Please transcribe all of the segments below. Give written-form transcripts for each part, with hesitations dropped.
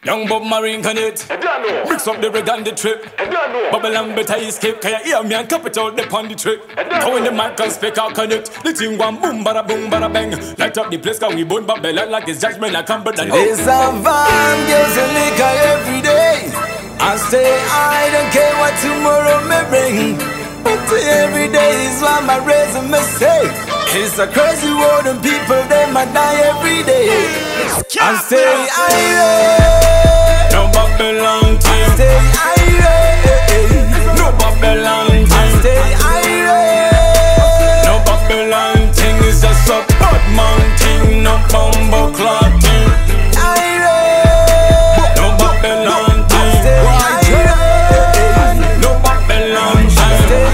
Young Bob Marine connect. Mix up the rig and the trip. Babylon better escape. Can you hear me and capital the on the trip? Go in the mic and speak out connect. The thing one boom bada bang. Light up the place cause we burn Babylon like it's judgment. I can't burn. It's a van, girls and liquor every day. I stay I don't care what tomorrow may bring. But every day is what my resume say. It's a crazy world and people they might die every day. I stay irate. No Babylon team. I stay irate. No Babylon team. I stay irate. No Babylon thing is just a bad man thing. No bumbo clock thing. Irate. No Babylon thing. I stay irate. No Babylon thing. I stay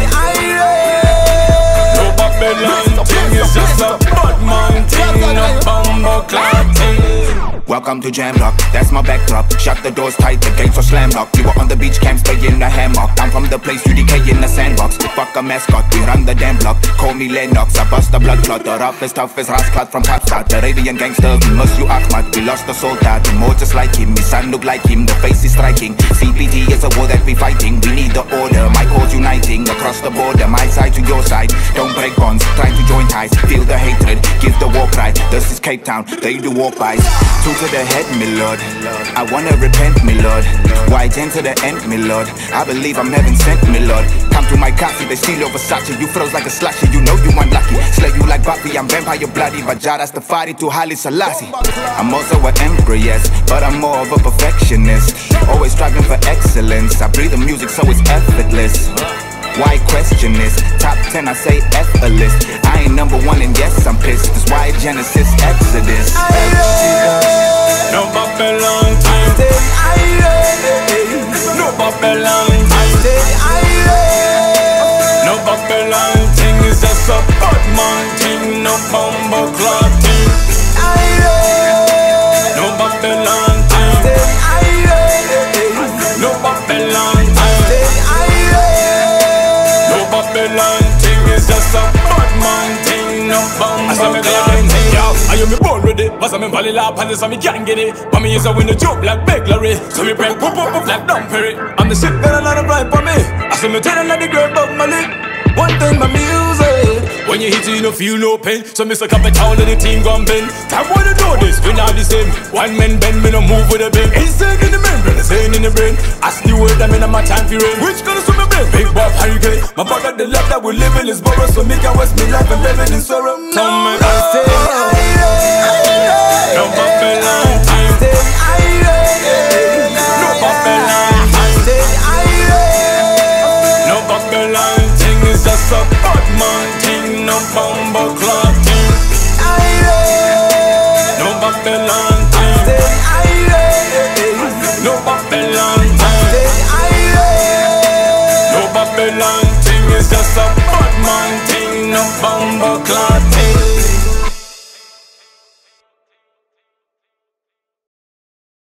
irate. No Babylon thing is just a bad man thing. No bumbo clock thing. Welcome to Jam Block, that's my backdrop. Shut the doors tight, the gates are slam locked. You were on the beach camp, stay in the hammock. I'm from the place, you decay in the sandbox. Fuck a mascot, we run the damn block. Call me Lennox, I bust the blood clot. The roughest, toughest rascal from Kapstad. The Arabian gangsters, we miss you Ahmad. We lost the soldier, more just like him. His son look like him, the face is striking. CPT is a war that we fighting. We need the order, my cause uniting. Across the border, my side to your side. Don't break bonds, try to join ties. Feel the hatred, give the war cry. This is Cape Town, they do walk-bys. To the head, me lord, I wanna repent, me lord. Why then to the end, me lord? I believe I'm heaven sent, me lord. Come to my castle, they steal your Versace. You froze like a slushy, you know you unlucky. Slay you like Buffy, I'm vampire bloody. But Jada's the fighting to Haile Selassie. I'm also an emperor, yes, but I'm more of a perfectionist. Always striving for excellence. I breathe the music so it's effortless. Why question this? Top 10, I say F a list. I ain't number one and yes, I'm pissed. That's why Genesis, Exodus. No Babylon team. Stay irate. No Babylon team. I stay irate. No Babylon thing is just a bad man thing. No bumbo clock thing. Irate. No Babylon thing. Stay irate. No Babylon thing. Stay irate. No Babylon thing is just a bad man thing. No bumbo clock thing. I am me born ready, but I'm in Valley Lab, and so me can't get it. But me is a winner joke like burglary. So me break pop like Don Perry. I'm the shit that a lot of right for me. I see me telling like the girl above my lip. One thing my music. When you hit it, you don't feel no pain. So me suck up a town and the team gon' bend. Time wanna know this, we not the same. One man bend, me no move with a bend. Insane in the membrane, insane in the brain. Ask the word, I mean I'm my time for rain. Which gonna swim me brain? Big Bob Hurricane. My brother, the love that we live in is borrowed. So me can waste me life and live in sorrow. Come and I stay. No Babylon team. Stay irate. No Babylon. Stay irate. No Babylon thing is just a bad man thing. No bumbo clock thing. Irate. No Babylon